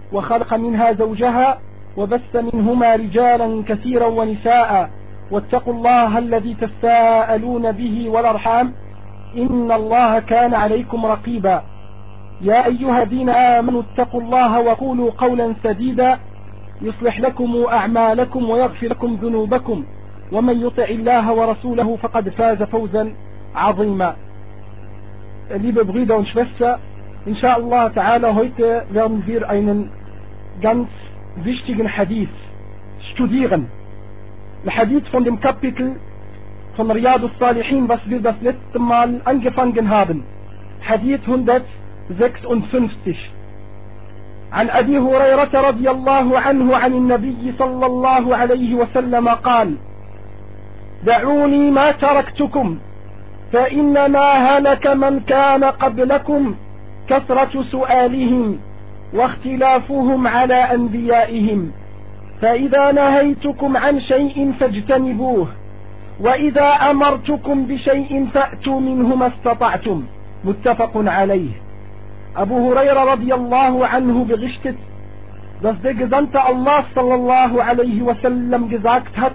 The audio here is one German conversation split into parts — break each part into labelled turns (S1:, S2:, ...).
S1: وخلق منها زوجها وبث منهما رجالا كثيرا ونساء واتقوا الله الذي تساءلون به والأرحام إن الله كان عليكم رقيبا يا أيها الذين آمنوا اتقوا الله وقولوا قولا سديدا يصلح لكم أعمالكم ويغفر لكم ذنوبكم ومن يطع الله ورسوله فقد فاز فوزا عظيما. Liebe Brüder und Schwestern, inshallah ta'ala, heute werden wir einen ganz wichtigen Hadith studieren. Der Hadith von dem Kapitel von Riyadus Salihin, was wir das letzte Mal angefangen haben. Hadith 156. عن أبي هريرة رضي الله عنه عن النبي صلى الله عليه وسلم قال: دعوني ما تركتكم فإنما هلك من كان قبلكم كثرة سؤالهم واختلافهم على أنبيائهم فإذا نهيتكم عن شيء فاجتنبوه وإذا أمرتكم بشيء فأتوا منه ما استطعتم. متفق عليه. Abu Huraira radiallahu anhu berichtet, dass der Gesandte Allah sallallahu alaihi wasallam gesagt hat: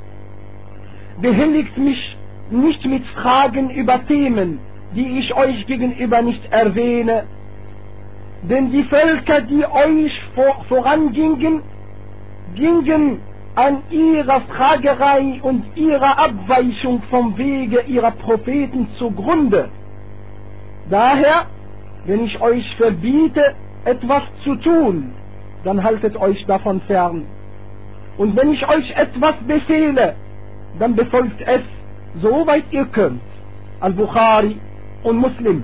S1: behelligt mich nicht mit Fragen über Themen, die ich euch gegenüber nicht erwähne, denn die Völker, die euch vorangingen, gingen an ihrer Fragerei und ihrer Abweichung vom Wege ihrer Propheten zugrunde. Daher, wenn ich euch verbiete, etwas zu tun, dann haltet euch davon fern. Und wenn ich euch etwas befehle, dann befolgt es, soweit ihr könnt. Al-Bukhari und Muslim.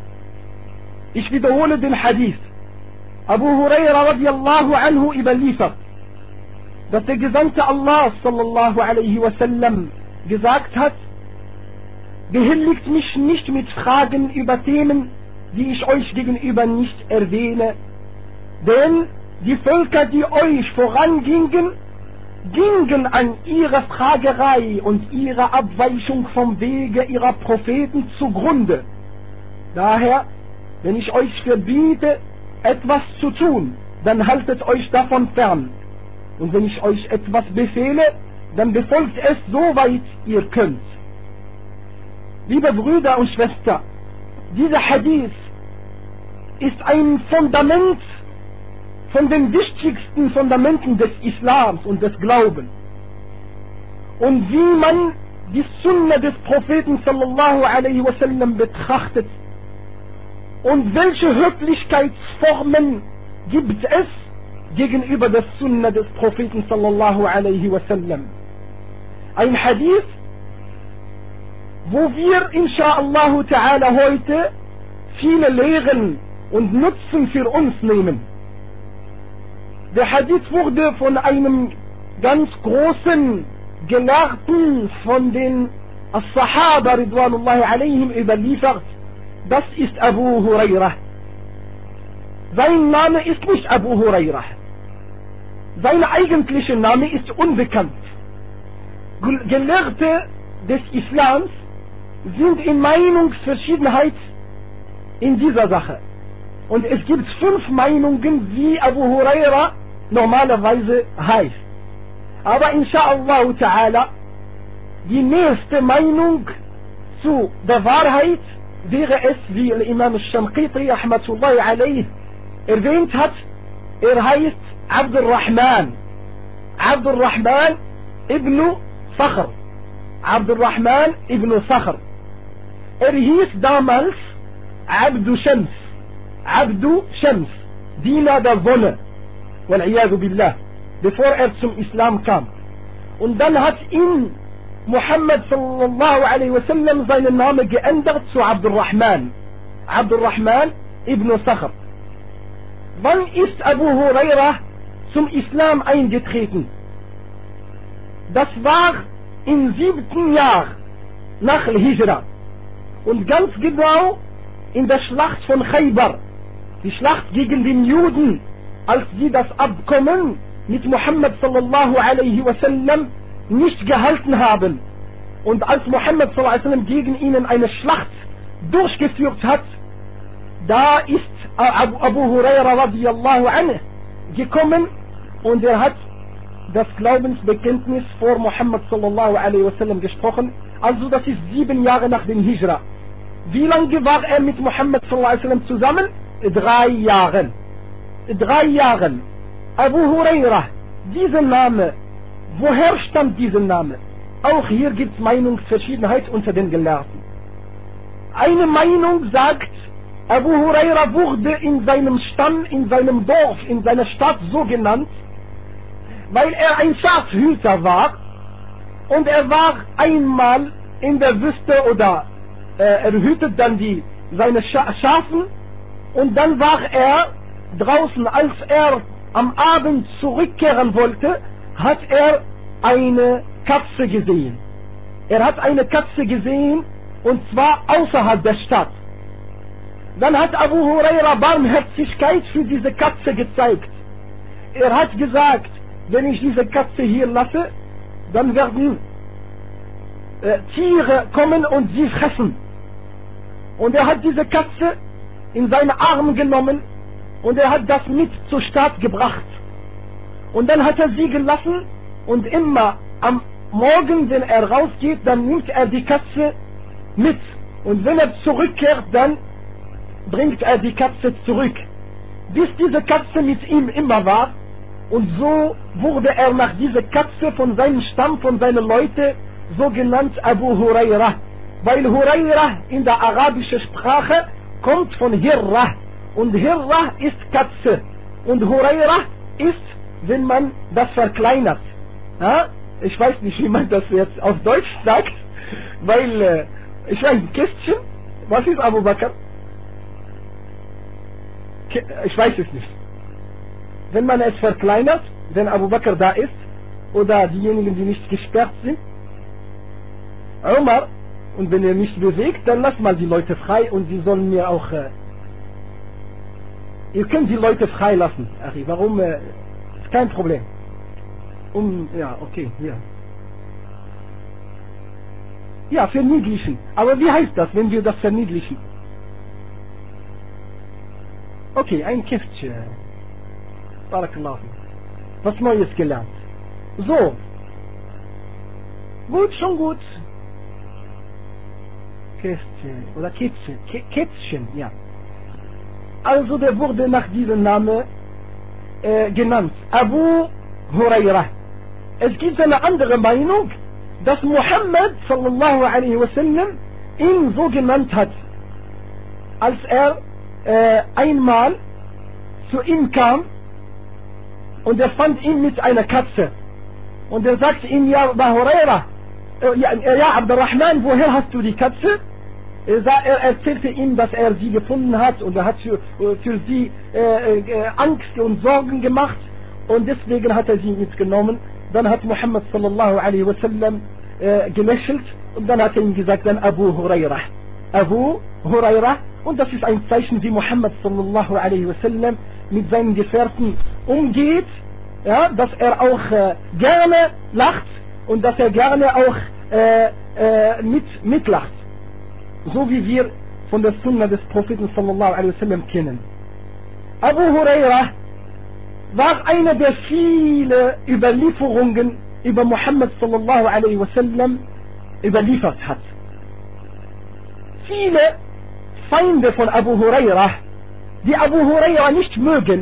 S1: Ich wiederhole den Hadith. Abu Huraira radiallahu anhu überliefert, dass der Gesandte Allah sallallahu alaihi wasallam gesagt hat: behelligt mich nicht mit Fragen über Themen, die ich euch gegenüber nicht erwähne, denn die Völker, die euch vorangingen, gingen an ihrer Fragerei und ihrer Abweichung vom Wege ihrer Propheten zugrunde. Daher, wenn ich euch verbiete, etwas zu tun, dann haltet euch davon fern. Und wenn ich euch etwas befehle, dann befolgt es, soweit ihr könnt. Liebe Brüder und Schwestern, dieser Hadith ist ein Fundament von den wichtigsten Fundamenten des Islams und des Glaubens. Und wie man die Sunna des Propheten sallallahu alaihi wasallam betrachtet und welche Höflichkeitsformen gibt es gegenüber der Sunna des Propheten sallallahu alaihi wasallam. Ein Hadith, wo wir insha'Allah ta'ala heute viele Lehren und Nutzen für uns nehmen. Der Hadith wurde von einem ganz großen Gelehrten von den As-Sahaba ridwanullahi alayhim überliefert. Das ist Abu Huraira. Sein Name ist nicht Abu Huraira. Sein eigentlicher Name ist unbekannt. Gelehrte des Islams sind in Meinungsverschiedenheit in dieser Sache. Und es gibt 5 Meinungen, wie Abu Huraira normalerweise heißt. Aber insha'Allah ta'ala, die nächste Meinung zu der Wahrheit wäre es, wie Imam al-Shamqiti rahmatullahi alayh erwähnt hat, er heißt Abdul Rahman ibn Sakhr. Abdul Rahman ibn Sakhr. Er hieß damals Abdu Shams, Diener der Sonne, wal'iyadu billah, bevor er zum Islam kam. Und dann hat ihn Muhammad sallallahu alaihi wasallam seinen Namen geändert zu Abdul Rahman ibn Sakhr. Wann ist Abu Huraira zum Islam eingetreten? Das war im 7. Jahr nach Al-Hijra und ganz genau in der Schlacht von Khaybar, die Schlacht gegen den Juden, als sie das Abkommen mit Muhammad sallallahu alaihi wasallam nicht gehalten haben und als Muhammad sallallahu alaihi wasallam gegen ihnen eine Schlacht durchgeführt hat, da ist Abu Huraira radiyallahu anhu gekommen und er hat das Glaubensbekenntnis vor Muhammad sallallahu alaihi wasallam gesprochen. Also das ist 7 Jahre nach dem Hijra. Wie lange war er mit Muhammad sallallahu alaihi wasallam zusammen? 3 Jahren. 3 Jahren. Abu Huraira, dieser Name, woher stammt dieser Name? Auch hier gibt es Meinungsverschiedenheit unter den Gelehrten. Eine Meinung sagt, Abu Huraira wurde in seinem Stamm, in seinem Dorf, in seiner Stadt so genannt, weil er ein Schafhüter war und er war einmal in der Wüste oder er hütet dann seine Schafen und dann war er draußen, als er am Abend zurückkehren wollte, hat er eine Katze gesehen. Er hat eine Katze gesehen und zwar außerhalb der Stadt. Dann hat Abu Huraira Barmherzigkeit für diese Katze gezeigt. Er hat gesagt, wenn ich diese Katze hier lasse, dann werden Tiere kommen und sie fressen. Und er hat diese Katze in seine Arme genommen und er hat das mit zur Stadt gebracht. Und dann hat er sie gelassen und immer am Morgen, wenn er rausgeht, dann nimmt er die Katze mit. Und wenn er zurückkehrt, dann bringt er die Katze zurück. Bis diese Katze mit ihm immer war. Und so wurde er nach dieser Katze von seinem Stamm, von seinen Leuten, so genannt Abu Huraira. Weil Huraira in der arabischen Sprache kommt von Hirra. Und Hirra ist Katze. Und Huraira ist, wenn man das verkleinert. Ja? Ich weiß nicht, wie man das jetzt auf Deutsch sagt. Weil, ich weiß, Kästchen. Was ist Abu Bakr? Ich weiß es nicht. Wenn man es verkleinert, wenn Abu Bakr da ist, oder diejenigen, die nicht gesperrt sind, Umar, und wenn er nicht bewegt, dann lasst mal die Leute frei und sie sollen mir auch, ihr könnt die Leute freilassen, Achi, warum, ist kein Problem. Ja, okay, ja. Ja, verniedlichen. Aber wie heißt das, wenn wir das verniedlichen? Okay, ein Käftchen. Barakallahu. Was Neues gelernt. So. Gut, schon gut. Kästchen oder Kätzchen. Kätzchen, ja. Also der wurde nach diesem Namen genannt. Abu Huraira. Es gibt eine andere Meinung, dass Muhammad sallallahu alaihi wasallam ihn so genannt hat, als er einmal zu ihm kam und er fand ihn mit einer Katze und er sagte ihm, ja Abu Huraira, ja Abdurrahman, woher hast du die Katze? Er erzählte ihm, dass er sie gefunden hat und er hat für sie Angst und Sorgen gemacht und deswegen hat er sie mitgenommen. Dann hat Muhammad sallallahu alaihi wasallam gelächelt und dann hat er ihm gesagt, dann Abu Huraira. Abu Huraira. Und das ist ein Zeichen, wie Muhammad sallallahu alaihi wasallam mit seinen Gefährten umgeht, ja, dass er auch gerne lacht und dass er gerne auch mitlacht. So wie wir von der Sunna des Propheten sallallahu alaihi wasallam kennen. Abu Huraira war einer der vielen Überlieferungen über Muhammad sallallahu alaihi wasallam überliefert hat. Viele Feinde von Abu Huraira, die Abu Huraira nicht mögen,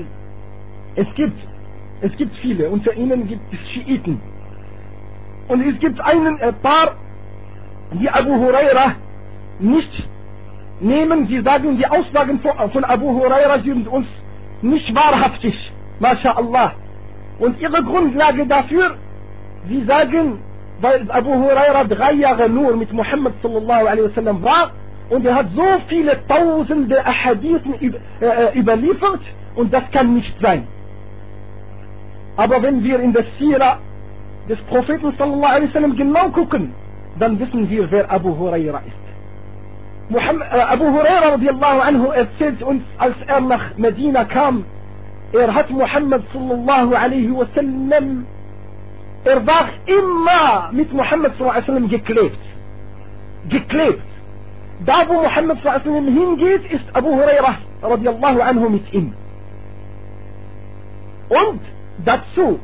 S1: es gibt viele, unter ihnen gibt es Schiiten. Und es gibt ein paar, die Abu Huraira nicht nehmen, sie sagen, die Aussagen von Abu Huraira sind uns nicht wahrhaftig, MashaAllah. Und ihre Grundlage dafür, sie sagen, weil Abu Huraira 3 Jahre nur mit Muhammad sallallahu alaihi wasallam war und er hat so viele tausende Ahadithen überliefert und das kann nicht sein. Aber wenn wir in der Sira des Propheten sallallahu alaihi wasallam genau gucken, dann wissen wir, wer Abu Huraira ist. Abu Huraira radiallahu anhu erzählt uns, als er nach Medina kam, er hat Muhammad sallallahu alaihi wasallam, er war immer mit Muhammad sallallahu alaihi wasallam geklebt. Da wo Muhammad sallallahu alaihi wasallam hingeht, ist Abu Huraira radiallahu anhu mit ihm. Und dazu,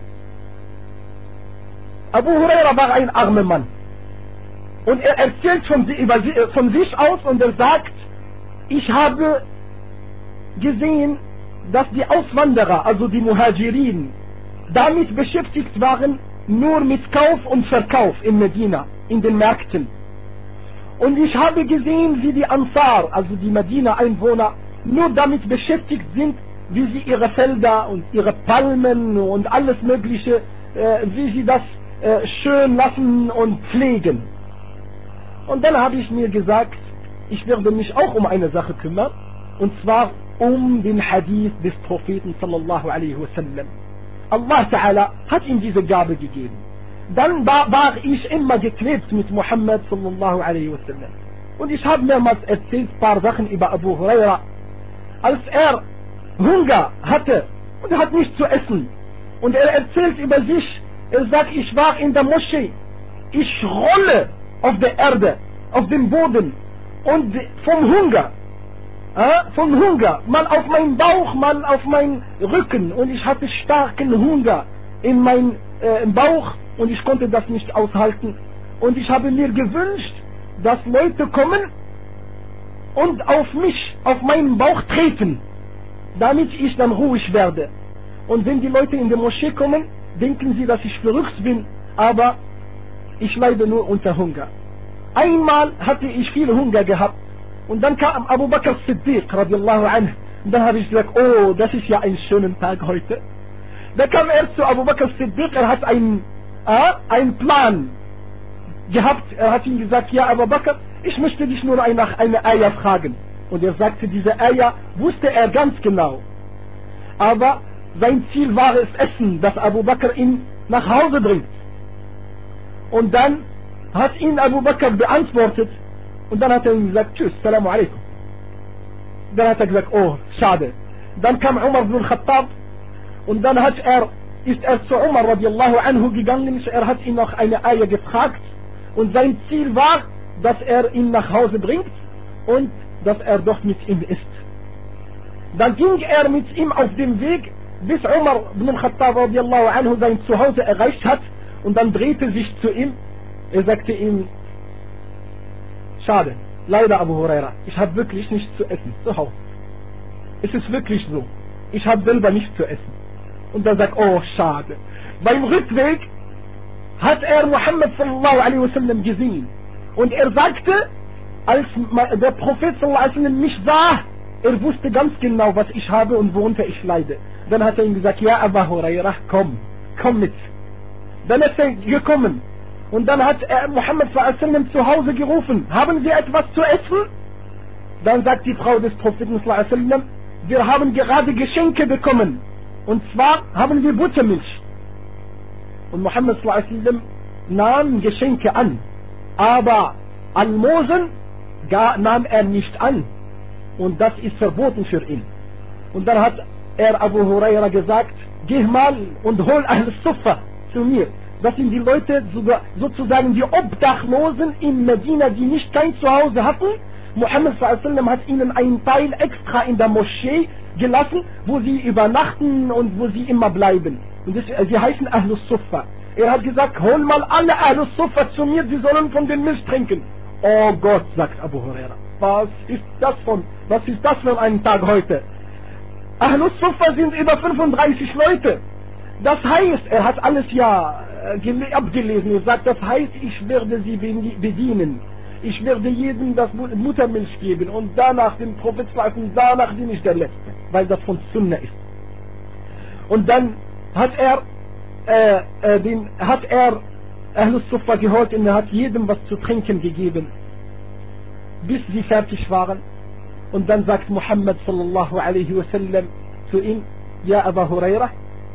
S1: Abu Huraira war ein armer Mann. Und er erzählt von sich aus und er sagt, ich habe gesehen, dass die Auswanderer, also die Muhajirin, damit beschäftigt waren, nur mit Kauf und Verkauf in Medina, in den Märkten. Und ich habe gesehen, wie die Ansar, also die Medina-Einwohner, nur damit beschäftigt sind, wie sie ihre Felder und ihre Palmen und alles Mögliche, wie sie das schön lassen und pflegen. Und dann habe ich mir gesagt, ich werde mich auch um eine Sache kümmern, und zwar um den Hadith des Propheten sallallahu alaihi wasallam. Allah Ta'ala hat ihm diese Gabe gegeben. Dann war ich immer geklebt mit Muhammad sallallahu alaihi wasallam. Und ich habe mehrmals erzählt ein paar Sachen über Abu Huraira. Als er Hunger hatte und er hat nichts zu essen. Und er erzählt über sich, er sagt, ich war in der Moschee. Ich rolle auf der Erde, auf dem Boden und vom Hunger, mal auf meinen Bauch, mal auf meinen Rücken, und ich hatte starken Hunger in meinem Bauch und ich konnte das nicht aushalten, und ich habe mir gewünscht, dass Leute kommen und auf mich, auf meinen Bauch treten, damit ich dann ruhig werde. Und wenn die Leute in die Moschee kommen, denken sie, dass ich verrückt bin, aber ich leide nur unter Hunger. Einmal hatte ich viel Hunger gehabt und dann kam Abu Bakr Siddiq radiallahu anhu, und dann habe ich gesagt, oh, das ist ja ein schöner Tag heute. Da kam er zu Abu Bakr Siddiq, er hat einen Plan gehabt, er hat ihm gesagt, ja Abu Bakr, ich möchte dich nur nach einer Eier fragen. Und er sagte, diese Eier wusste er ganz genau, aber sein Ziel war es Essen, dass Abu Bakr ihn nach Hause bringt. Und dann hat ihn Abu Bakr beantwortet und dann hat er ihm gesagt, tschüss, Salamu alaikum. Dann hat er gesagt, oh, schade. Dann kam Umar ibn Khattab und dann ist er zu Umar radiallahu anhu gegangen, er hat ihn nach einer Eier gefragt und sein Ziel war, dass er ihn nach Hause bringt und dass er dort mit ihm ist. Dann ging er mit ihm auf dem Weg, bis Umar ibn Khattab radiallahu anhu sein Zuhause erreicht hat, und dann drehte sich zu ihm, er sagte ihm, schade, leider Abu Huraira, ich habe wirklich nichts zu essen zu Hause. Es ist wirklich so, ich habe selber nichts zu essen. Und er sagt, oh schade. Beim Rückweg hat er Muhammad sallallahu alaihi wasallam gesehen, und er sagte, als der Prophet sallallahu alaihi wasallam mich sah, er wusste ganz genau, was ich habe und worunter ich leide. Dann hat er ihm gesagt, ja Abu Huraira, komm mit. Dann ist er gekommen und dann hat er Muhammad sallallahu alaihi wasallam zu Hause gerufen, haben Sie etwas zu essen? Dann sagt die Frau des Propheten sallallahu alaihi wasallam, wir haben gerade Geschenke bekommen, und zwar haben wir Buttermilch. Und Muhammad sallallahu alaihi wasallam nahm Geschenke an, aber Almosen nahm er nicht an, und das ist verboten für ihn. Und dann hat er Abu Huraira gesagt, geh mal und hol Ahl-Suffa zu mir. Das sind die Leute, sozusagen die Obdachlosen in Medina, die nicht kein Zuhause hatten. Muhammad sallallahu alaihi wasallam hat ihnen einen Teil extra in der Moschee gelassen, wo sie übernachten und wo sie immer bleiben. Und sie heißen Ahl-Suffa. Er hat gesagt, hol mal alle Ahl-Suffa zu mir, sie sollen von den Milch trinken. Oh Gott, sagt Abu Huraira, was ist das für ein Tag heute? Ahl-Suffa sind über 35 Leute. Das heißt, er hat alles ja abgelesen. Er sagt, das heißt, ich werde sie bedienen. Ich werde jedem das Muttermilch geben und danach den Prophet und danach bin ich der Letzte, weil das von Sunna ist. Und dann hat er Ahl-Suffa geholt und er hat jedem was zu trinken gegeben, bis sie fertig waren. Und dann sagt Muhammad sallallahu alaihi wasallam zu ihm, ja Abu Huraira,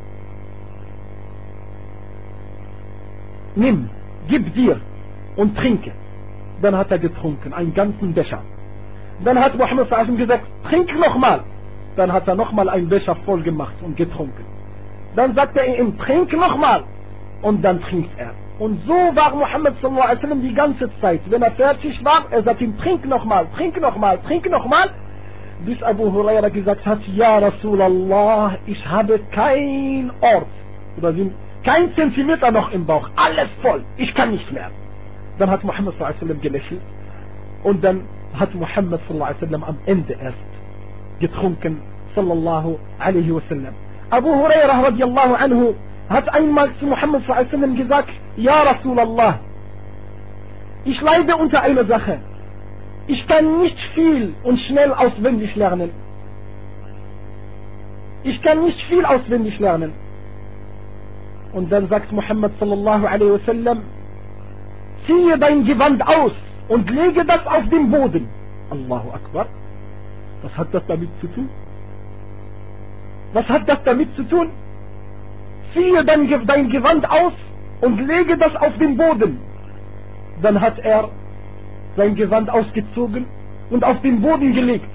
S1: nimm, gib dir und trinke. Dann hat er getrunken, einen ganzen Becher. Dann hat Muhammad sallallahu alaihi wasallam gesagt, trink nochmal. Dann hat er nochmal einen Becher voll gemacht und getrunken. Dann sagt er ihm, trink nochmal. Und dann trinkt er. Und so war Muhammad sallallahu alaihi wasallam die ganze Zeit. Wenn er fertig war, er sagt ihm, trink nochmal, trink nochmal, trink nochmal. bis Abu Huraira gesagt hat, ja Rasulallah, ich habe kein Ort, oder kein Zentimeter noch im Bauch, alles voll, ich kann nicht mehr. Dann hat Muhammad sallallahu alaihi wasallam gelächelt und dann hat Muhammad sallallahu alaihi wasallam am Ende erst getrunken, sallallahu alaihi wasallam. Abu Huraira radiallahu anhu hat einmal zu Muhammad sallallahu alaihi wasallam gesagt, ja Rasulallah, ich leide unter einer Sache. Ich kann nicht viel und schnell auswendig lernen. Ich kann nicht viel auswendig lernen. Und dann sagt Muhammad sallallahu alaihi wasallam, ziehe dein Gewand aus und lege das auf den Boden. Allahu Akbar. Was hat das damit zu tun? Was hat das damit zu tun? Ziehe dein Gewand aus und lege das auf den Boden. Dann hat er sein Gewand ausgezogen und auf den Boden gelegt.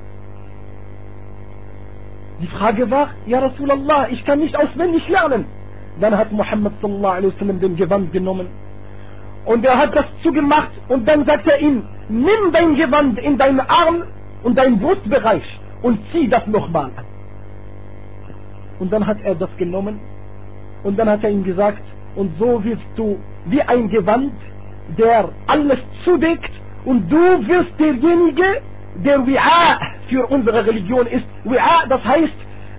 S1: Die Frage war, ja Rasulallah, ich kann nicht auswendig lernen. Dann hat Muhammad sallallahu alaihi wasallam den Gewand genommen und er hat das zugemacht und dann sagt er ihm, nimm dein Gewand in deinen Arm und deinen Brustbereich und zieh das nochmal an. Und dann hat er das genommen und dann hat er ihm gesagt, und so wirst du wie ein Gewand, der alles zudeckt, und du wirst derjenige, der Wi'a für unsere Religion ist. Wi'a, das heißt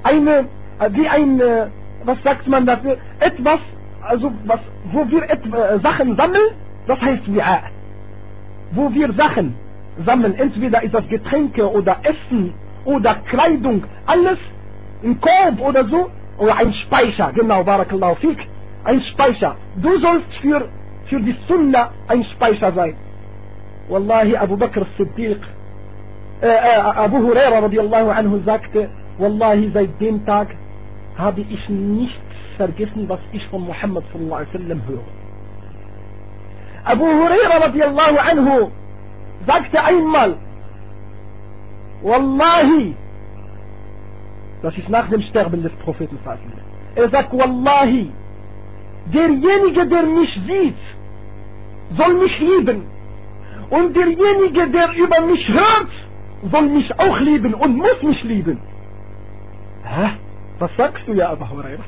S1: was sagt man dafür? Etwas, also wo wir Sachen sammeln, das heißt Wi'a. Wo wir Sachen sammeln, entweder ist das Getränke oder Essen oder Kleidung, alles im Korb oder so, oder ein Speicher, genau, Barakallahu Fik, ein Speicher. Du sollst für die Sunna ein Speicher sein. Wallahi, Abu Bakr as-Siddiq, Abu Huraira radiallahu anhu sagte, Wallahi, seit dem Tag habe ich nichts vergessen, was ich von Muhammad sallallahu alaihi wasallam höre. Abu Huraira radiallahu anhu sagte einmal, Wallahi, das ist nach dem Sterben des Propheten sallallahu alaihi wasallam, er sagt, Wallahi, derjenige, der mich sieht, soll mich lieben. Und derjenige, der über mich hört, soll mich auch lieben und muss mich lieben. Hä? Was sagst du, ja, Abu Huraira?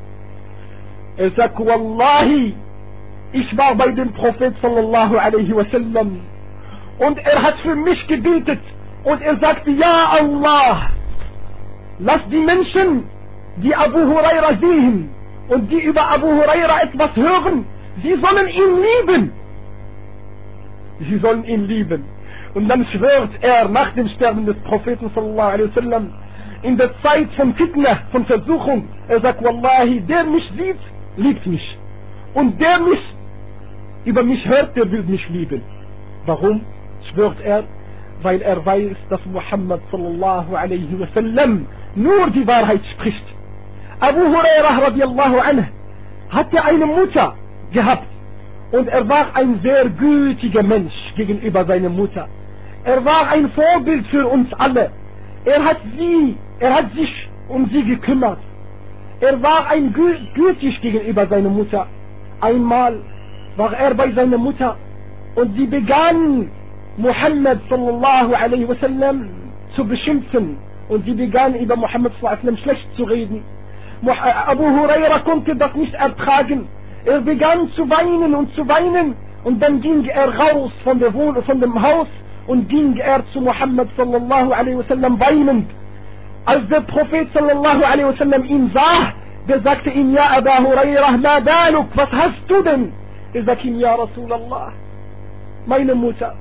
S1: Er sagt, Wallahi, ich war bei dem Prophet sallallahu alaihi wasallam und er hat für mich gebetet und er sagte, ja Allah, lass die Menschen, die Abu Huraira sehen und die über Abu Huraira etwas hören, sie sollen ihn lieben. Sie sollen ihn lieben. Und dann schwört er nach dem Sterben des Propheten sallallahu alaihi wasallam in der Zeit von Fitna, von Versuchung, er sagt, Wallahi, der mich sieht, liebt mich. Und der mich über mich hört, der will mich lieben. Warum schwört er? Weil er weiß, dass Muhammad sallallahu alaihi wasallam nur die Wahrheit spricht. Abu Hurairah radiallahu anhu hatte eine Mutter gehabt und er war ein sehr gütiger Mensch gegenüber seiner Mutter. Er war ein Vorbild für uns alle. Er hat sich um sie gekümmert. Er war gütig gegenüber seiner Mutter. Einmal war er bei seiner Mutter und sie begann Muhammad sallallahu alaihi wasallam zu beschimpfen und sie begann über Muhammad sallallahu alaihi wasallam schlecht zu reden. Abu Huraira konnte das nicht ertragen. Er begann zu weinen und dann ging er raus von dem Haus und ging er zu Muhammad sallallahu alaihi wasallam weinend. Als der Prophet sallallahu alaihi wasallam ihn sah, der sagte ihm, ja Abu Huraira, ma baluk, was hast du denn? Er sagte ihm, ja Rasulallah, meine Mutter,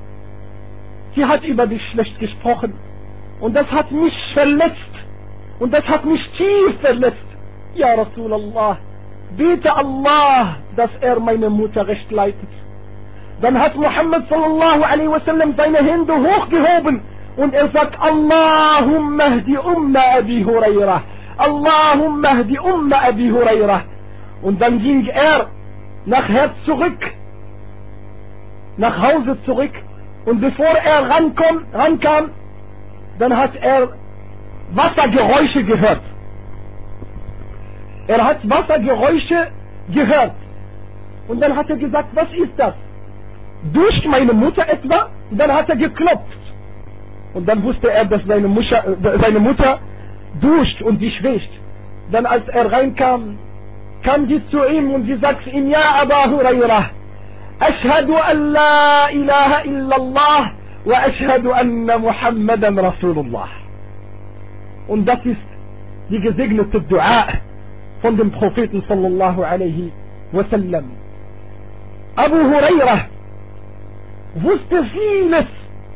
S1: sie hat über dich schlecht gesprochen und das hat mich verletzt und das hat mich tief verletzt. Ja Rasulallah, bitte Allah, dass er meine Mutter recht leitet. Dann hat Muhammad sallallahu alaihi wasallam seine Hände hochgehoben und er sagt, Allahumma hdi umma Abi Hurairah, Allahumma hdi umma Abi Hurairah. Und dann ging er nachher zurück, nach Hause zurück, und bevor er rankam, dann hat er Wassergeräusche gehört. Er hat Wassergeräusche gehört. Und dann hat er gesagt, was ist das? Duscht meine Mutter etwa? Dann hat er geklopft. Und dann wusste er, dass seine Mutter duscht und sich wäscht. Dann als er reinkam, kam sie zu ihm und sie sagte ihm, ja Aba Hurairah, Ashhadu an la ilaha illallah wa ashhadu anna Muhammadan Rasulullah. Und das ist die gesegnete Dua von dem Propheten sallallahu alaihi wasallam. Abu Hurairah wusste vieles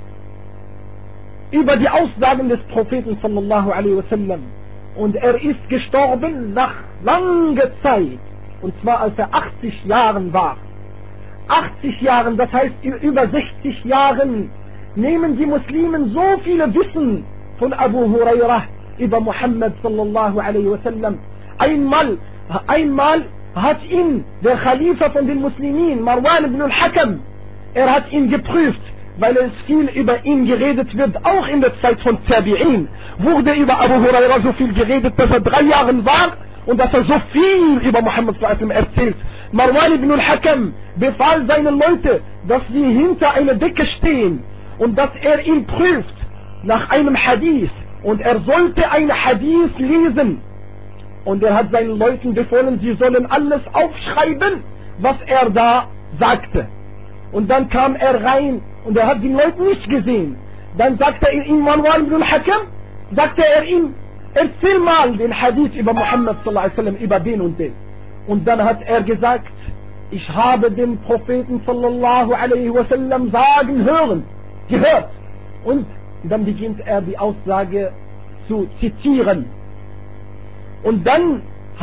S1: über die Aussagen des Propheten sallallahu alaihi wasallam. Und er ist gestorben nach langer Zeit. Und zwar als er 80 Jahren war. 80 Jahren, das heißt über 60 Jahren, nehmen die Muslimen so viele Wissen von Abu Hurairah über Muhammad sallallahu alaihi wasallam. Einmal hat ihn der Khalifa von den Muslimen, Marwan ibn al-Hakam, er hat ihn geprüft, weil es viel über ihn geredet wird, auch in der Zeit von Tabi'in, wurde über Abu Hurairah so viel geredet, dass er 3 Jahre war und dass er so viel über Muhammad sallallahu alaihi wasallam erzählt. Marwan ibn al-Hakam befahl seinen Leuten, dass sie hinter einer Decke stehen und dass er ihn prüft nach einem Hadith und er sollte ein Hadith lesen. Und er hat seinen Leuten befohlen, sie sollen alles aufschreiben, was er da sagte. Und dann kam er rein und er hat die Leute nicht gesehen. Dann sagte er ihm, Marwan ibn al-Hakam, sagte er ihm, erzähl mal den Hadith über Muhammad sallallahu alaihi wasallam, über den und den. Und dann hat er gesagt, ich habe den Propheten sallallahu alaihi wasallam sagen gehört. Und dann beginnt er die Aussage zu zitieren. Und dann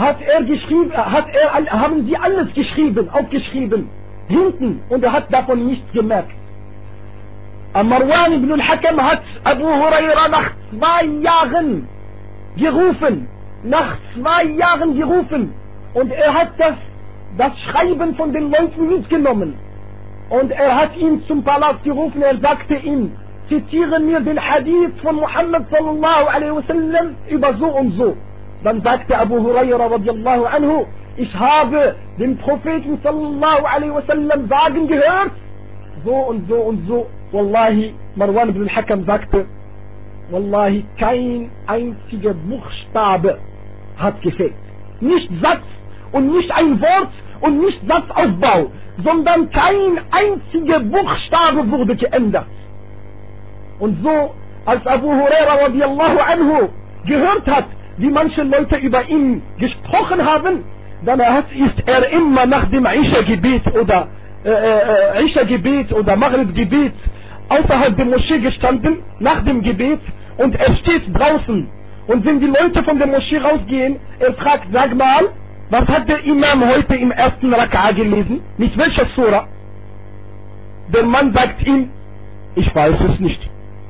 S1: haben sie alles aufgeschrieben, hinten, und er hat davon nichts gemerkt. Marwan ibn al-Hakam hat Abu Hurairah nach 2 Jahren gerufen, und er hat das Schreiben von den Leuten mitgenommen, und er hat ihn zum Palast gerufen, er sagte ihm, zitiere mir den Hadith von Muhammad sallallahu alaihi wasallam über so und so. Dann sagte Abu Hurairah radiallahu anhu, ich habe den Propheten sallallahu alaihi wasallam sagen gehört, so und so und so. Wallahi, Marwan ibn al-Hakam sagte, Wallahi, kein einziger Buchstabe hat gefehlt. Nicht Satz und nicht ein Wort und nicht Satzaufbau, sondern kein einziger Buchstabe wurde geändert. Und so, als Abu Hurairah radiallahu anhu gehört hat, wie manche Leute über ihn gesprochen haben, dann ist er immer nach dem Isha-Gebet oder Maghrib-Gebet außerhalb der Moschee gestanden, nach dem Gebet, und er steht draußen. Und wenn die Leute von der Moschee rausgehen, er fragt, sag mal, was hat der Imam heute im ersten Raka'a gelesen? Mit welcher Surah? Der Mann sagt ihm, ich weiß es nicht.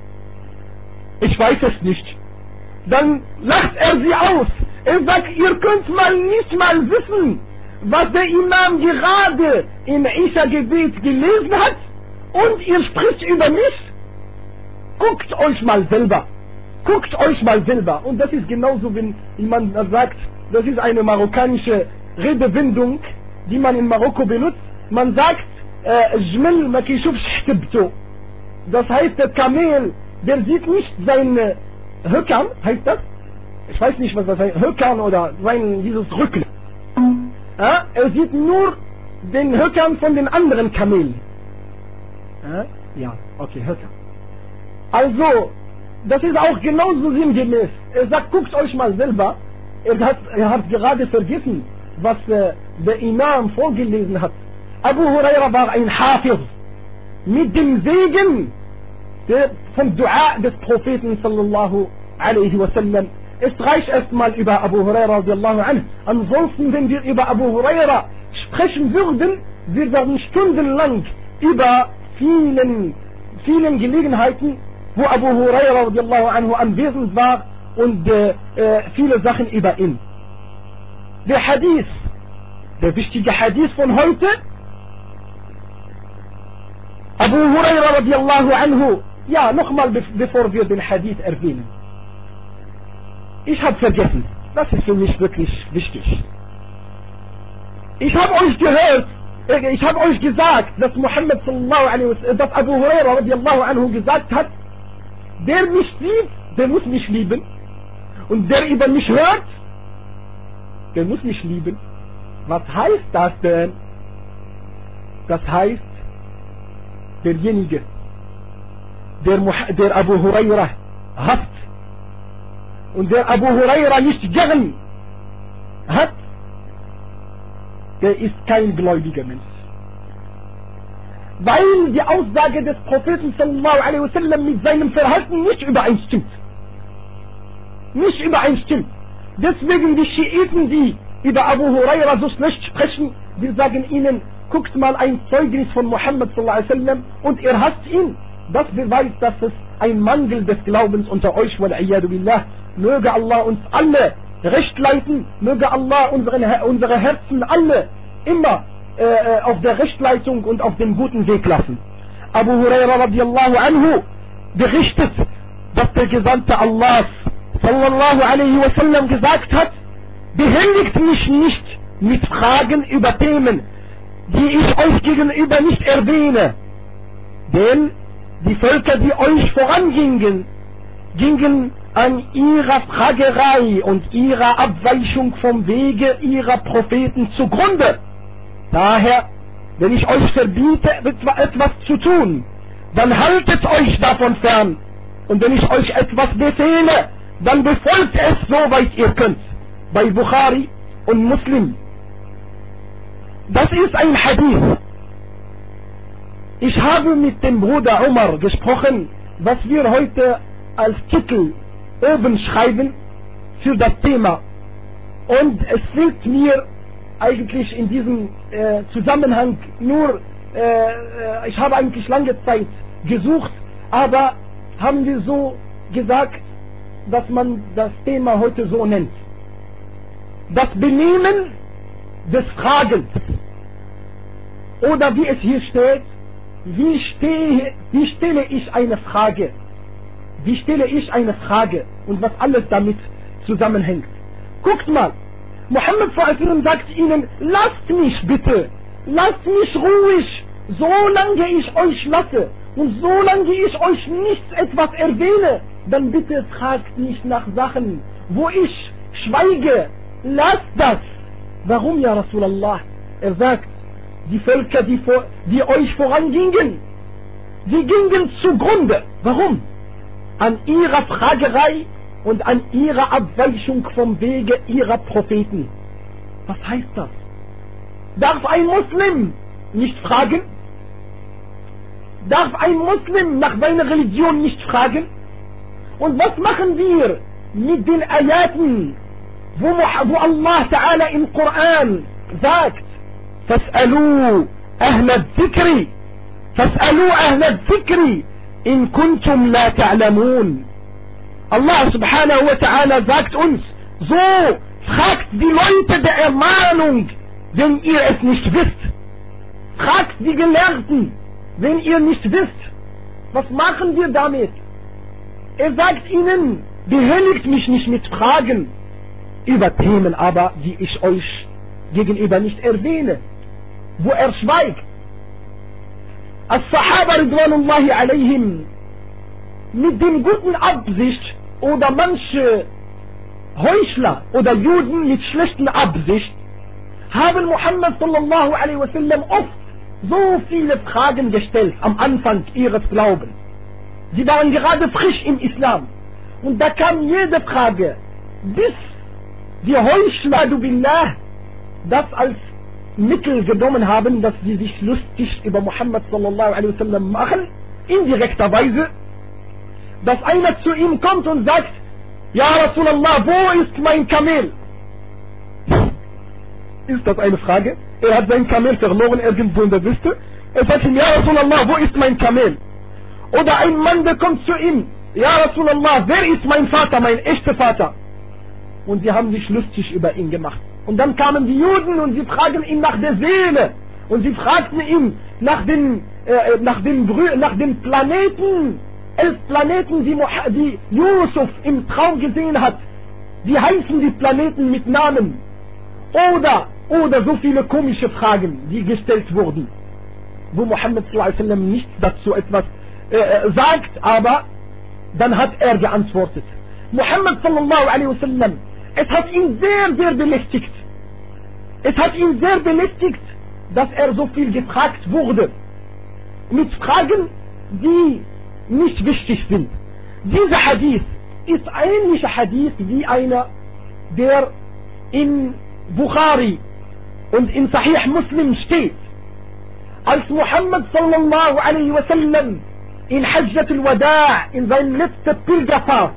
S1: Dann lacht er sie aus. Er sagt, ihr könnt nicht mal wissen, was der Imam gerade im Isha-Gebet gelesen hat, und ihr spricht über mich. Guckt euch mal selber. Und das ist genauso, wenn jemand sagt, das ist eine marokkanische Redewendung, die man in Marokko benutzt. Man sagt, Jmel ma kishufsh htibto. Das heißt, der Kamel, der sieht nicht seine Höckern, heißt das? Ich weiß nicht, was das heißt. Höckern oder dieses Rücken. Ja? Er sieht nur den Höckern von den anderen Kamelen. Ja, okay, Höcker. Also, das ist auch genauso sinngemäß. Er sagt, guckt euch mal selber. Er hat gerade vergessen, was der Imam vorgelesen hat. Abu Hurairah war ein Hafiz. Mit dem Segen vom Dua des Propheten sallallahu alaihi wasallam. Es reicht erstmal über Abu Hurairah radiallahu anhu. Ansonsten, wenn wir über Abu Hurairah sprechen würden, wir werden stundenlang über vielen Gelegenheiten, wo Abu Hurairah radiallahu anhu anwesend war, und viele Sachen über ihn. Der wichtige Hadith von heute, Abu Hurairah radiallahu anhu. Ja, nochmal, bevor wir den Hadith erwähnen. Ich habe vergessen, das ist für mich wirklich wichtig. Ich habe euch gesagt, dass Muhammad sallallahu alaihi wasallam, dass Abu Hurairah radiallahu anhu gesagt hat, Der mich sieht, der muss mich lieben. Und der über mich hört, der muss mich lieben. Was heißt das denn? Das heißt, derjenige, der Abu Huraira hasst und der Abu Huraira nicht gern hat, der ist kein gläubiger Mensch. Weil die Aussage des Propheten sallallahu alaihi wasallam mit seinem Verhalten nicht übereinstimmt. Nicht übereinstimmt. Deswegen die Schiiten, die über Abu Huraira so schlecht sprechen, wir sagen ihnen, guckt mal ein Zeugnis von Muhammad sallallahu alaihi wasallam und ihr hasst ihn. Das beweist, dass es ein Mangel des Glaubens unter euch, wal-iyadu billah. Möge Allah uns alle recht leiten, möge Allah unsere Herzen alle immer auf der Rechtleitung und auf dem guten Weg lassen. Abu Huraira radiallahu anhu berichtet, dass der Gesandte Allahs sallallahu alaihi wasallam gesagt hat, behelligt mich nicht mit Fragen über Themen, die ich euch gegenüber nicht erwähne, denn die Völker, die euch vorangingen, gingen an ihrer Fragerei und ihrer Abweichung vom Wege ihrer Propheten zugrunde. Daher, wenn ich euch verbiete, etwas zu tun, dann haltet euch davon fern. Und wenn ich euch etwas befehle, dann befolgt es soweit ihr könnt. Bei Bukhari und Muslim. Das ist ein Hadith. Ich habe mit dem Bruder Umar gesprochen, was wir heute als Titel oben schreiben für das Thema. Und es fehlt mir eigentlich in diesem Zusammenhang nur, ich habe eigentlich lange Zeit gesucht, aber haben wir so gesagt, dass man das Thema heute so nennt. Das Benehmen des Fragens. Oder wie es hier steht, wie stelle ich eine Frage? Wie stelle ich eine Frage? Und was alles damit zusammenhängt. Guckt mal, Muhammad s.a.w. sagt ihnen, lasst mich bitte, lasst mich ruhig, solange ich euch lasse und solange ich euch nichts etwas erwähne, dann bitte fragt nicht nach Sachen, wo ich schweige, lasst das. Warum, ja Rasulallah? Er sagt, die Völker, die euch vorangingen, die gingen zugrunde. Warum? An ihrer Fragerei und an ihrer Abweichung vom Wege ihrer Propheten. Was heißt das? Darf ein Muslim nicht fragen? Darf ein Muslim nach seiner Religion nicht fragen? Und was machen wir mit den Ayaten, wo Allah Ta'ala im Koran sagt, فاسألوا أهل الذكر فاسألوا أهل الذكر إن كنتم لا تعلمون. Allah subhanahu wa ta'ala sagt uns, so fragt die Leute der Ermahnung, wenn ihr es nicht wisst. Fragt die Gelehrten, wenn ihr nicht wisst. Was machen wir damit? Er sagt ihnen, behelligt mich nicht mit Fragen über Themen aber, die ich euch gegenüber nicht erwähne, wo er schweigt. As-Sahaba ridwanullahi alayhim, mit dem guten Absicht oder manche Heuchler oder Juden mit schlechten Absicht haben Muhammad sallallahu alaihi wasallam oft so viele Fragen gestellt am Anfang ihres Glaubens. Sie waren gerade frisch im Islam und da kam jede Frage, bis die Heuchler, du billah, das als Mittel genommen haben, dass sie sich lustig über Muhammad sallallahu alaihi wasallam machen, indirekterweise, dass einer zu ihm kommt und sagt, ja Rasulallah, wo ist mein Kamel? Ist das eine Frage? Er hat sein Kamel verloren irgendwo in der Wüste. Er sagt ihm, ja Rasulallah, wo ist mein Kamel? Oder ein Mann, der kommt zu ihm, ja Rasulallah, wer ist mein Vater, mein echter Vater? Und sie haben sich lustig über ihn gemacht. Und dann kamen die Juden und sie fragen ihn nach der Seele. Und sie fragten ihn nach den Planeten, 11 Planeten, die Yusuf im Traum gesehen hat. Wie heißen die Planeten mit Namen? Oder so viele komische Fragen, die gestellt wurden. Wo Muhammad sallallahu alaihi wasallam nicht dazu etwas sagt, aber Dann hat er geantwortet. Muhammad sallallahu alaihi wasallam, es hat ihn sehr, sehr belästigt. Es hat ihn sehr belästigt, dass er so viel gefragt wurde. Mit Fragen, die nicht wichtig sind. Dieser Hadith ist ähnlicher Hadith wie einer, der in Bukhari und in Sahih Muslim steht. Als Muhammad sallallahu alaihi wasallam in Hajjat al-Wada' in seinem letzten Pilgerfahrt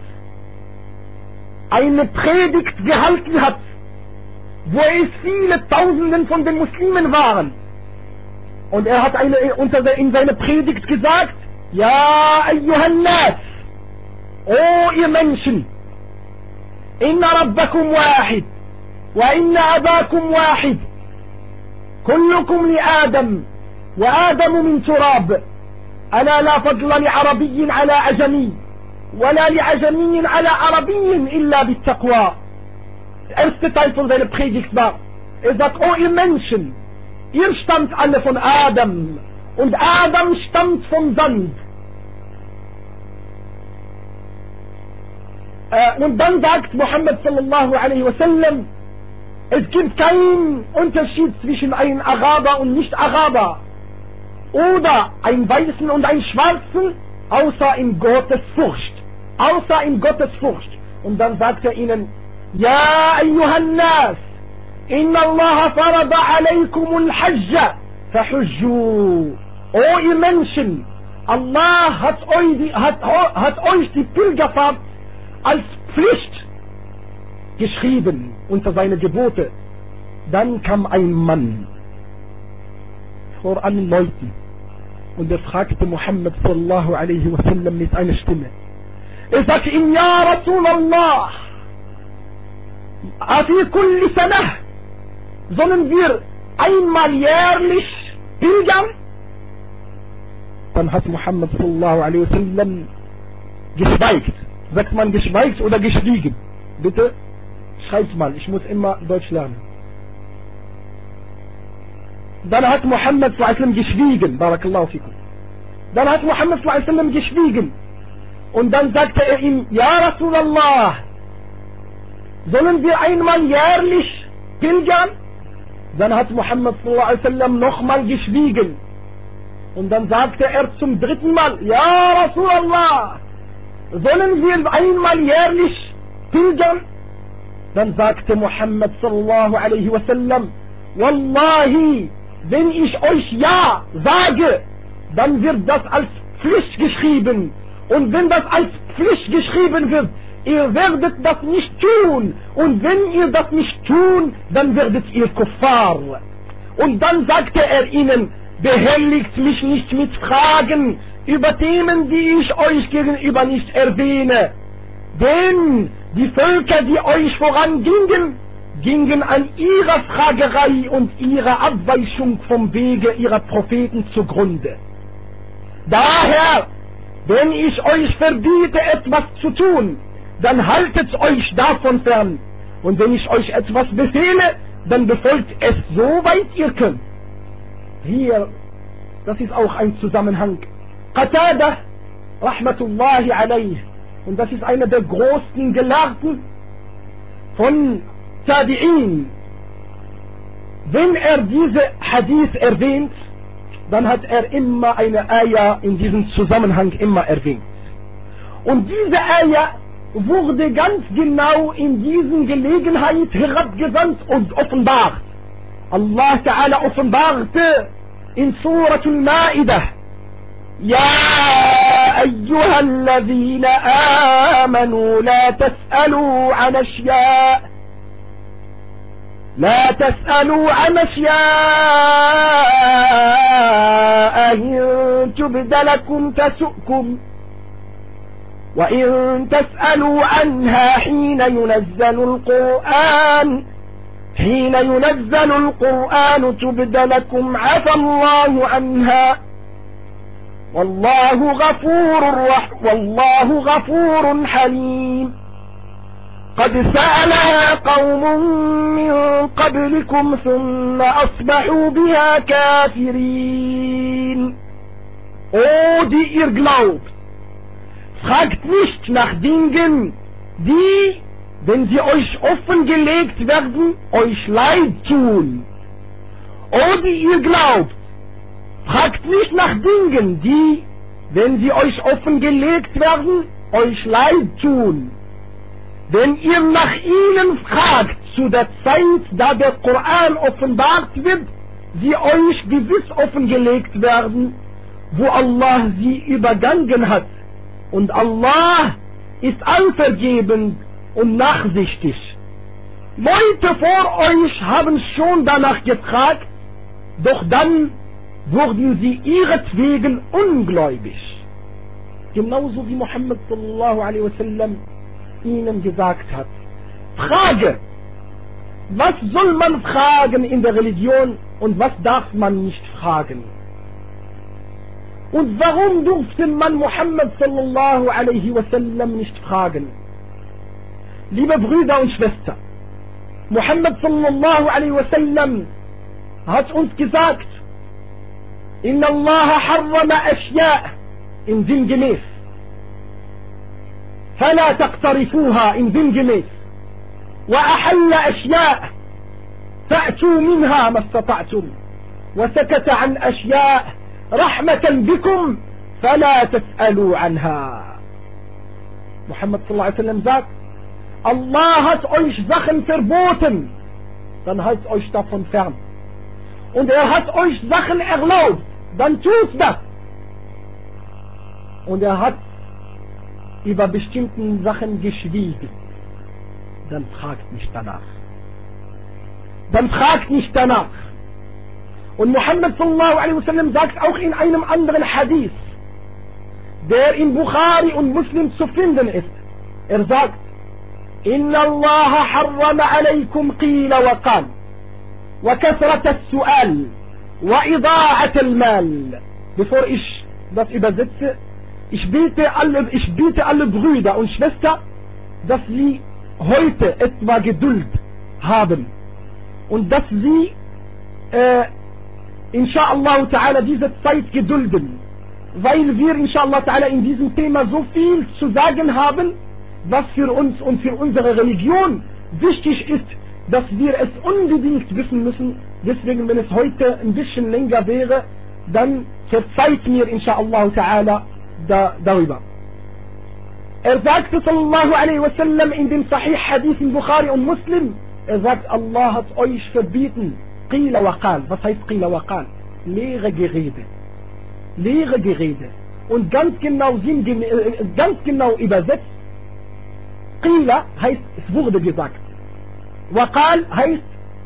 S1: eine Predigt gehalten hat, wo es viele Tausenden von den Muslimen waren. Und er hat in seiner Predigt gesagt, Ja, ayyuhan nas, O ihr Menschen, inna rabbakum wahid, wa inna abakum wahid, kullukum li Adam, wa Adamu min turab, ألا لا فضل لعربي على عجمي ولا لعجمي على عربي إلا بالتقوى. Der erste Teil von seiner Predigt war, sagt, oh ihr Menschen, ihr stammt alle von Adam und Adam stammt vom Sand. Und dann sagt Muhammad sallallahu alaihi wasallam, es gibt keinen Unterschied zwischen einem Araber und Nicht-Araber oder ein Weißen und ein Schwarzen, außer in Gottes Furcht. Außer in Gottes Furcht. Und dann sagt er ihnen, Ja, ayyuhan nas, inna Allah farada alaykum al-hajja, fahujju. O ihr Menschen, Allah hat euch die Pilgerfahrt als Pflicht geschrieben unter seine Gebote. Dann kam ein Mann vor allen Leuten und er fragte Muhammad sallallahu alaihi wasallam mit einer Stimme. Er sagte ihm, Ja Rasulallah, afi kulli sanah, sollen wir einmal jährlich pilgern? Dann hat Muhammad sallallahu alaihi wasallam geschweigt. Sagt man geschweigt oder geschwiegen? Bitte schreibt mal, ich muss immer Deutsch lernen. Dann hat Muhammad sallallahu alaihi wasallam geschwiegen. Barakallahu fikum. Dann hat Muhammad sallallahu alaihi wasallam geschwiegen. Und dann sagte er ihm, Ja Rasulallah, sollen wir einmal jährlich pilgern? Dann hat Muhammad sallallahu alaihi wasallam nochmal geschwiegen. Und dann sagte er zum dritten Mal, Ja Rasulallah, sollen wir einmal jährlich pilgern? Dann sagte Muhammad sallallahu alaihi wasallam, Wallahi, wenn ich euch Ja sage, dann wird das als Pflicht geschrieben. Und wenn das als Pflicht geschrieben wird, ihr werdet das nicht tun. Und wenn ihr das nicht tun, dann werdet ihr Kuffar. Und dann sagte er ihnen, behelligt mich nicht mit Fragen über Themen, die ich euch gegenüber nicht erwähne. Denn die Völker, die euch vorangingen, gingen an ihrer Fragerei und ihrer Abweichung vom Wege ihrer Propheten zugrunde. Daher, wenn ich euch verbiete, etwas zu tun, dann haltet euch davon fern. Und wenn ich euch etwas befehle, dann befolgt es so weit ihr könnt. Hier, das ist auch ein Zusammenhang. Qatada, rahmatullahi alayh, und das ist einer der großen Gelehrten von Tabi'in. Wenn er diese Hadith erwähnt, dann hat er immer eine Ayah in diesem Zusammenhang immer erwähnt. Und diese Ayah wurde ganz genau in diesen Gelegenheit herabgesandt und offenbart. Allah Ta'ala offenbarte in Suratul Ma'idah, يا أيها الذين آمنوا لا تسألوا عن أشياء إن تبد لكم تسؤكم وإن تسألوا عنها حين ينزل القرآن تبد لكم عفى الله عنها والله غفور حليم. قد سألها قوم من قبلكم ثم أصبحوا بها كافرين. O die ihr glaubt, fragt nicht nach Dingen, die, wenn sie euch offengelegt werden, euch leid tun. O die ihr glaubt, fragt nicht nach Dingen, die, wenn sie euch offengelegt werden, euch leid tun. Wenn ihr nach ihnen fragt, zu der Zeit, da der Koran offenbart wird, sie euch gewiss offengelegt werden, wo Allah sie übergangen hat. Und Allah ist allvergebend und nachsichtig. Leute vor euch haben schon danach gefragt, doch dann wurden sie ihretwegen ungläubig. Genauso wie Muhammad sallallahu alaihi wasallam ihnen gesagt hat. Frage! Was soll man fragen in der Religion und was darf man nicht fragen? Und warum durfte man Muhammad sallallahu alaihi wasallam nicht fragen? Liebe Brüder und Schwestern, Muhammad sallallahu alaihi wasallam hat uns gesagt, Inna Allah harrama ashya' in sinngemäß. فلا تقترفوها in sinngemäß. وأحل أشياء فأتوا منها ما استطعتم وسكت عن أشياء رحمة بكم فلا تسألوا عنها. Muhammad sallallahu alaihi wasallam sagt, Allah hat euch Sachen verboten, dann haltet euch davon fern. Und er hat euch Sachen erlaubt, dann tut das. Und er hat über bestimmten Sachen geschwiegen, dann fragt nicht danach. Dann fragt nicht danach. Und Muhammad sallallahu alaihi wasallam sagt auch in einem anderen Hadith, der in Bukhari und Muslim zu finden ist. Er sagt, Inna Allah harrama alaykum qila wa qal, wa kathrat as-su'al, wa ida'at al-mal. Bevor ich das übersetze, ich bitte alle Brüder und Schwestern, dass sie heute etwa Geduld haben und dass sie inshallah ta'ala diese Zeit gedulden, weil wir inshallah ta'ala in diesem Thema so viel zu sagen haben, was für uns und für unsere Religion wichtig ist, dass wir es unbedingt wissen müssen. Deswegen, wenn es heute ein bisschen länger wäre, dann verzeiht mir inshallah ta'ala darüber. Er sagte sallallahu alaihi wasallam in dem Sahih Hadith in Bukhari und Muslim, er sagt, Allah hat euch verbieten, qila wa qal. Was heißt qila wa qal? Leere Gerede. Leere Gerede. Und ganz genau übersetzt, qila heißt, es wurde gesagt. Wa qal heißt,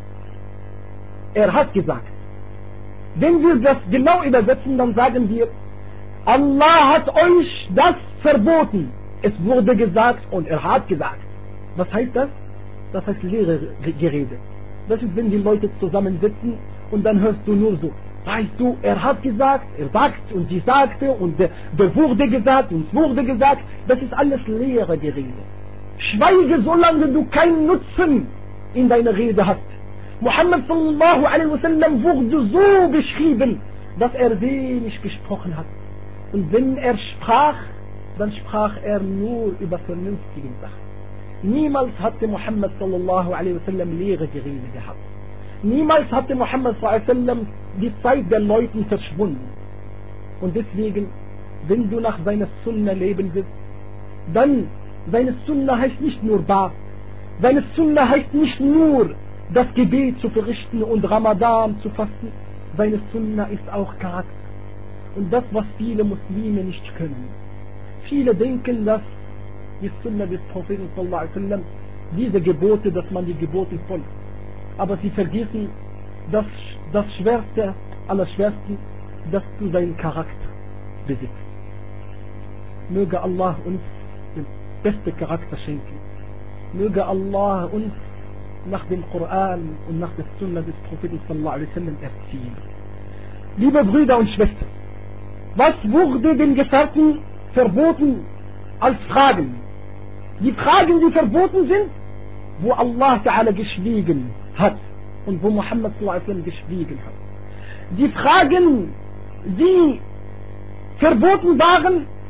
S1: er hat gesagt. Wenn wir das genau übersetzen, dann sagen wir, Allah hat euch das verboten. Es wurde gesagt und er hat gesagt. Was heißt das? Das heißt leere Gerede. Das ist, wenn die Leute zusammensitzen und dann hörst du nur so, weißt du, er hat gesagt, er sagt und sie sagte und der wurde gesagt und es wurde gesagt. Das ist alles leere Gerede. Schweige, solange du keinen Nutzen in deiner Rede hast. Muhammad sallallahu alaihi wasallam wurde so beschrieben, dass er wenig gesprochen hat. Und wenn er sprach, dann sprach er nur über vernünftige Sachen. Niemals hatte Muhammad sallallahu alaihi wasallam leere Gerede gehabt. Niemals hatte Muhammad sallallahu alaihi wasallam die Zeit der Leuten verschwunden. Und deswegen, wenn du nach seiner Sunna leben willst, dann seine Sunna heißt nicht nur Bad. Seine Sunna heißt nicht nur das Gebet zu verrichten und Ramadan zu fasten. Seine Sunna ist auch Charakter. Und das, was viele Muslime nicht können. Viele denken, dass die Sunna des Propheten sallallahu alaihi wasallam diese Gebote, dass man die Gebote folgt. Aber sie vergessen, dass das Schwerste aller Schwersten, dass du deinen Charakter besitzt. Möge Allah uns den besten Charakter schenken. Möge Allah uns nach dem Koran und nach der Sunna des Propheten sallallahu alaihi wasallam erziehen. Liebe Brüder und Schwestern, was wurde den Gefährten verboten als Fragen? Die Fragen, die verboten sind, wo Allah Ta'ala geschwiegen hat und wo Muhammad sallallahu alaihi wasallam geschwiegen hat. Die Fragen, die verboten waren,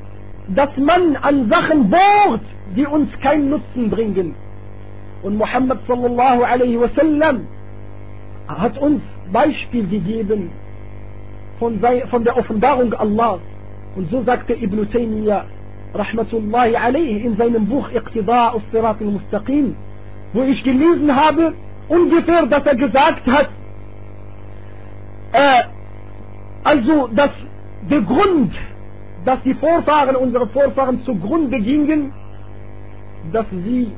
S1: dass man an Sachen bohrt, die uns keinen Nutzen bringen. Und Muhammad sallallahu alaihi wasallam hat uns Beispiel gegeben von der Offenbarung Allah. Und so sagte Ibn Taymiyyah rahmatullahi alaihi in seinem Buch Iqtida' as-Sirat al-Mustaqim, wo ich gelesen habe, ungefähr, dass er gesagt hat, also, dass der Grund, dass die Vorfahren, unsere Vorfahren zugrunde gingen, dass sie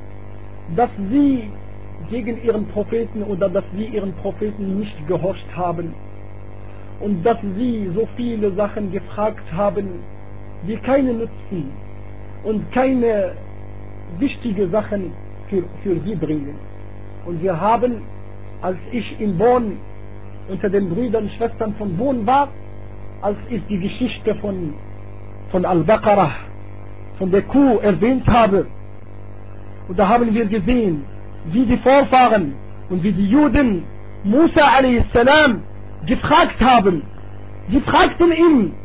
S1: gegen ihren Propheten oder dass sie ihren Propheten nicht gehorcht haben und dass sie so viele Sachen gefragt haben, die keine nutzen und keine wichtige Sachen für sie bringen. Und wir haben, als ich in Bonn unter den Brüdern und Schwestern von Bonn war, als ich die Geschichte von Al-Baqarah, von der Kuh erwähnt habe, und da haben wir gesehen, wie die Vorfahren und wie die Juden Musa a.s. gefragt haben. Sie fragten ihn,